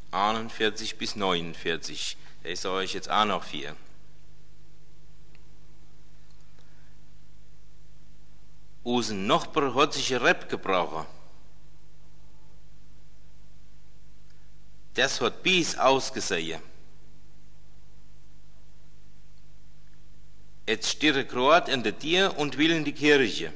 41 bis 49. Ich sage euch jetzt auch noch 4. Unseren Nachbar hat sich ein Ripp gebrochen. Das hat bis ausgesehen. Jetzt steht er gerade in der Tür und will in die Kirche.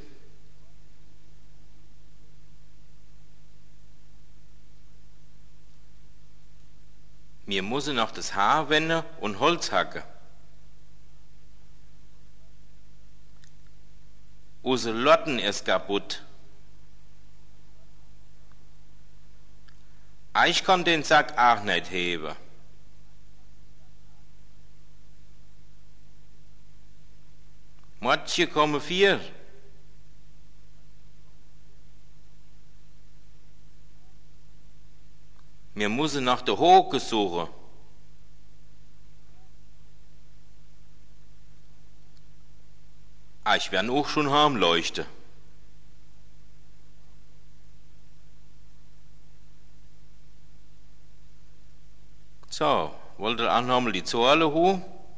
Wir müssen noch das Haar wenden und Holz hacken. Unser Lotten ist kaputt. Ich kann den Sack auch nicht heben. Matje kommen 4. Wir müssen nach der Hoke suchen. Ich werde auch schon heimleuchten. So, wollt ihr auch nochmal die Zahlen hoch?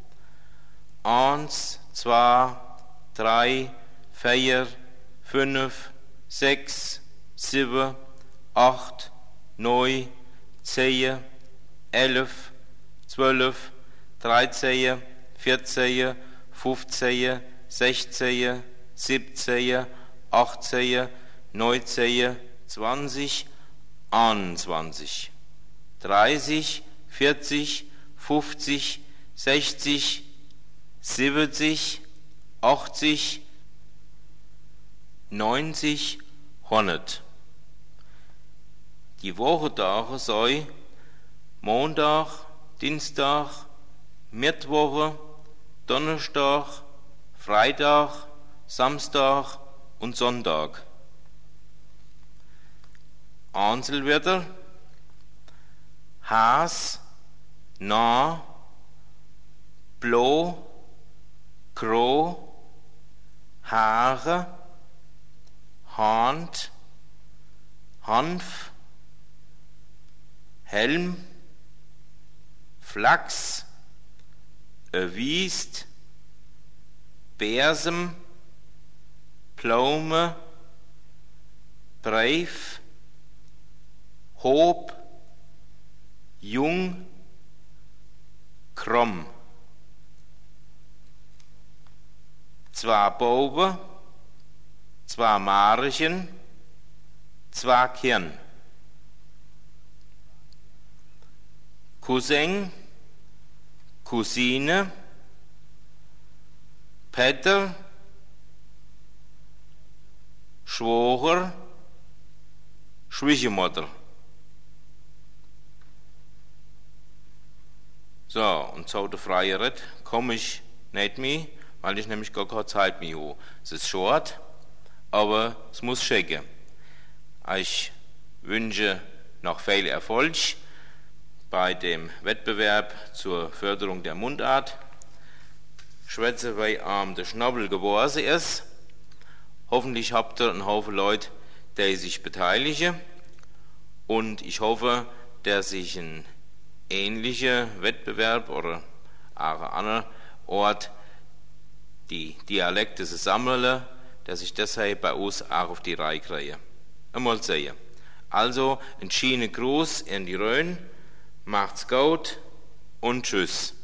1, 2, 3, 4, 5, 6, 7, 8, 9, 10, 11, 12, 13, 14, 15, 16, 17, 18, 19, 20, 21, 30, 40, 50, 60, 70, 80, 90, 100. Die Wochentage sei Montag, Dienstag, Mittwoch, Donnerstag, Freitag, Samstag und Sonntag. Einzelwörter: Has, Na, Blo, Gro, Haare, Hand, Hanf, Helm, Flachs, Wiest, Bersem, Pflaume, Breif, Hob, Jung, Krumm. 2 Bobe, 2 Marchen, 2 Kern. Cousin, Cousine, Peter, Schwager, Schwiegermutter. So, und zu der freien Rede komme ich nicht mehr, weil ich nämlich gar keine Zeit mehr habe. Es ist short, aber es muss schicken. Ich wünsche noch viel Erfolg bei dem Wettbewerb zur Förderung der Mundart. Schwätze, weil der Schnabel geworden ist. Hoffentlich habt ihr einen Haufen Leute, die sich beteiligen. Und ich hoffe, dass sich ein ähnlicher Wettbewerb oder auch ein anderer Ort die Dialekte sammeln, dass ich deshalb bei uns auch auf die Reihe kriege. Einmal sehen. Also, ein schönen Gruß in die Rhön, macht's gut und tschüss.